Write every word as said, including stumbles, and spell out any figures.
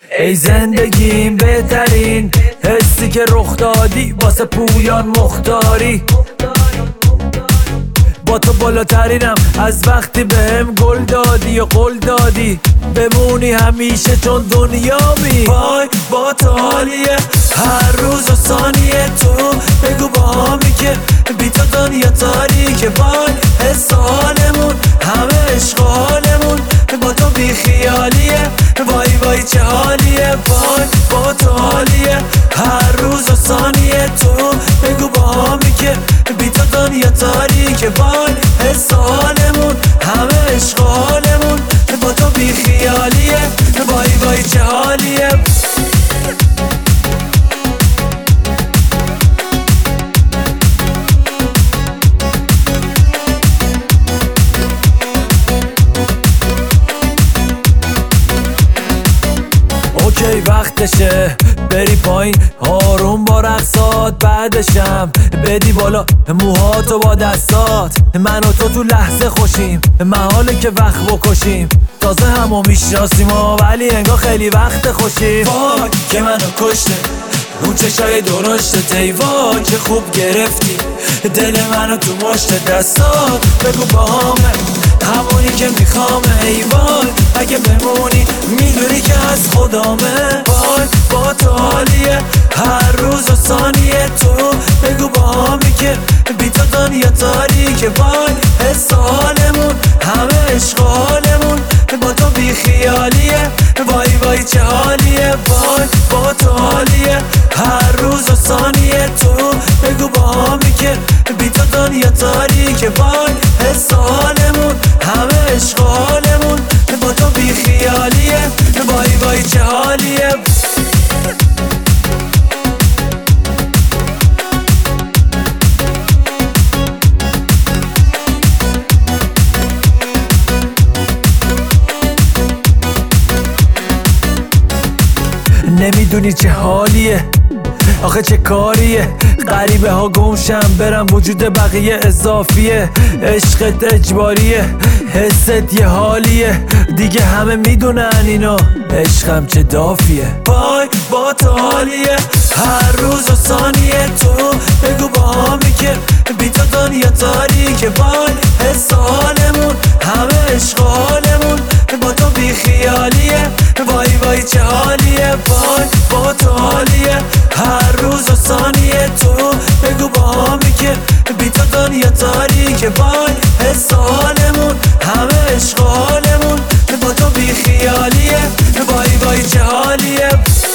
ای زندگیم بهترین حسی که رخ دادی واسه پویان مختاری. با تو بالاترینم از وقتی بهم گل دادی و قول دادی بمونی همیشه چون دنیامی. وای با تو حالیه هر روز و ثانیه تو بگو با همی که بی تو دنیا تاریکه. وای حس حالمون همه عشق حالمون با تو بی خیالیه. وای وای چه حالیه وای با تو حالیه هر روز و ثانیه تو بگو با همی که بی تو دنیا تاریکه. وای حس حالمون همه عشق حالمون با تو بی خیالیه. وای وای چه حالیه. اوکی وقتشه بری پایین آروم با رقصات، بعدشم بدی بالا موهاتو با دستات. من و تو تو لحظه خوشیم محاله که وقت بکشیم، تازه همو میشناسیم ولی انگار خیلی وقت خوشیم. وای که منو کشته اون چشای درشته، ای وای که خوب گرفتی دل منو تو مشت دستات. بگو با همه همونی که میخوامه، ای وای اگه بمونی میدونی که از خدامه. وای با تو حالیه هر روز و ثانیه تو بگو با همی که بی تو دنیا تاریکه. وای حس حالمون همه عشق حالمون با تو بی خیالیه. وای وای چه حالیه وای با تو حالیه هر روز و ثانیه تو بگو با همی که بی تو دنیا تاریکه. وای حس حالمون همه عشق حالمون با تو بی خیالیه. وای وای چه حالیه. نمیدونی چه حالیه آخه چه کاریه، غریبه ها گمشم برم وجود بقیه اضافیه. عشقت اجباریه حست یه حالیه دیگه همه میدونن اینو، عشقم چه دافیه. وای با تو حالیه هر روز و ثانیه تو بگو با همی که بی تو دنیا تاریکه. وای حس حالمون همه عشق حالمون با تو بی خیالیه. وای وای چه حالیه وای با تو حالیه هر روز و ثانیه تو بگو با همی که بی تو دنیا تاریکه. وای حس حالمون همه عشق حالمون با تو بی خیالیه. وای وای چه حالیه.